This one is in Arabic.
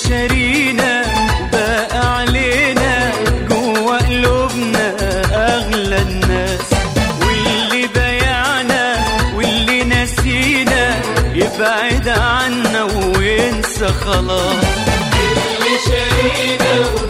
شارينا وباقى علينا جوا قلوبنا أغلى الناس، واللي بايعنا واللي نسينا يبعد عنا وينسى خلاص. اللي شارينا